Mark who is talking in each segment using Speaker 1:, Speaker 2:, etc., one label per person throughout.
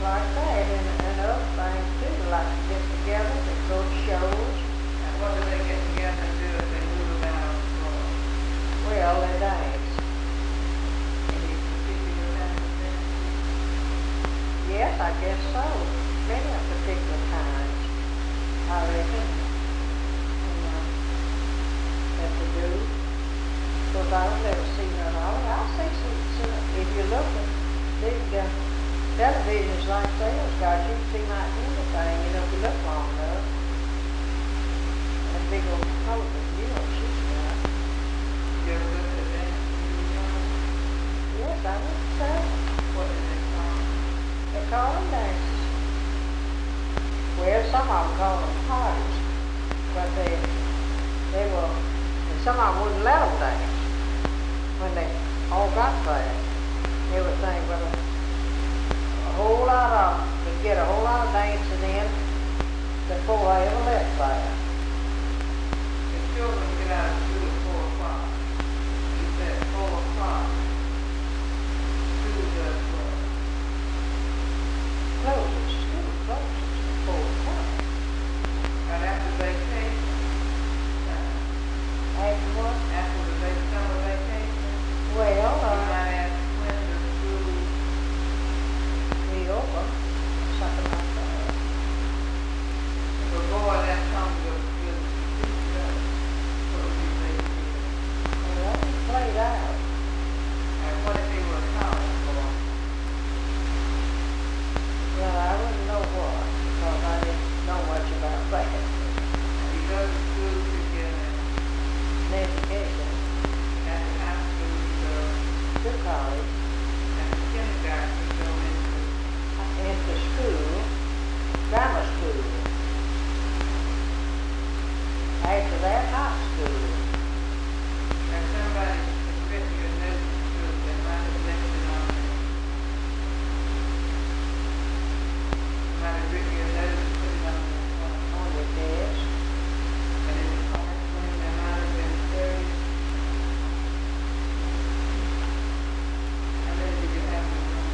Speaker 1: like that, and other things too, they like to get together, they go to shows.
Speaker 2: And what do they get together and do if they move about on the floor?
Speaker 1: Well, they dance.
Speaker 2: Any particular kind of dance?
Speaker 1: Yes, I guess so. Many of particular kinds, I reckon. That they do. Because I don't ever see none of it. I see some, if you look at big televisions like those guys, you can see like anything, if you look long enough. And big old television, she's got.
Speaker 2: You ever look at a dance when you were young?
Speaker 1: Yes, I would say.
Speaker 2: What did they call them?
Speaker 1: They call them dances. Well, some of them call them parties, but they will, and some of them wouldn't let them dance when they all got there. Everything but a whole lot of, they get a whole lot of dancing in before they ever left there.
Speaker 2: The children get out of school at 4 o'clock. You said 4 o'clock. School does what?
Speaker 1: School closes at 4 o'clock.
Speaker 2: And after vacation,
Speaker 1: After what?
Speaker 2: after the summer vacation,
Speaker 1: Well,
Speaker 2: you might ask when the school,
Speaker 1: we open, something like that.
Speaker 2: but boy, that song was good. What would you say to you?
Speaker 1: Well, that was played out.
Speaker 2: And what if they were a college boy?
Speaker 1: Well, I wouldn't know what, because I didn't know much about that.
Speaker 2: And you go to school to get
Speaker 1: An education,
Speaker 2: after high school, you go,
Speaker 1: to college,
Speaker 2: after kindergarten, you go
Speaker 1: into school, grammar school. After that, high school.
Speaker 2: and somebody has written you a note to school, they might have left it on there. Might have written you a note and put it on the
Speaker 1: On your desk.
Speaker 2: and in the classroom, there might have been 30. How many did you have in the room?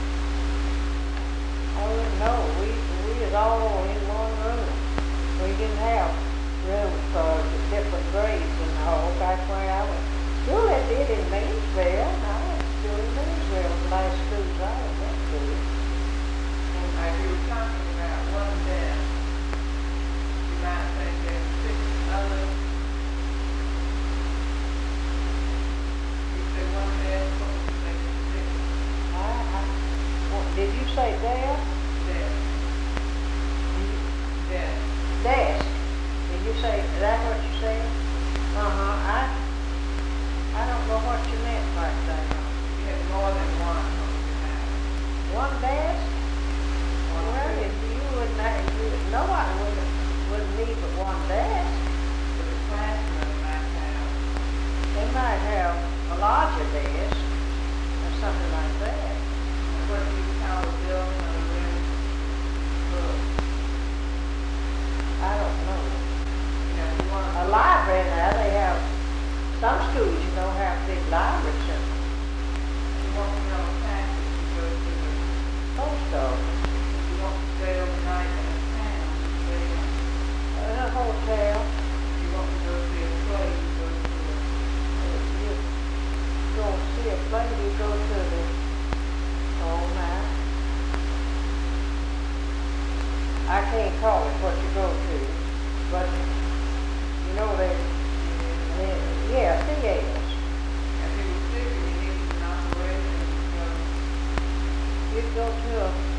Speaker 1: I wouldn't know. We was all in one room. We didn't have rooms for different grades and all. Back where I went. School I did in Maysville. I went to school in Maysville, the last schools I went to.
Speaker 2: Like we were talking about one death, you might think there's 6 others. You said one death, what would you think is 6?
Speaker 1: Did you say desk?
Speaker 2: Death. Death.
Speaker 1: Desk. Did you say, is that what you said? I don't know what you meant by that.
Speaker 2: You had more than one on your house.
Speaker 1: One desk? Well, if you wouldn't have, nobody wouldn't need but one desk.
Speaker 2: But the classroom might have.
Speaker 1: They might have a larger desk or something like that.
Speaker 2: And what do you call a building or a room? Book.
Speaker 1: I don't know.
Speaker 2: You want
Speaker 1: A library now, they have, some schools, have big libraries in them.
Speaker 2: you want to know a passage, you go to the,
Speaker 1: Post office.
Speaker 2: you want to stay overnight in a town, you stay
Speaker 1: In a hotel.
Speaker 2: you want to go see a play, you go to a
Speaker 1: You go see a play, you go to the, oh my. I can't call it what you go to, but yeah, theaters.
Speaker 2: and he was sick and he needed an operation, so
Speaker 1: You go to a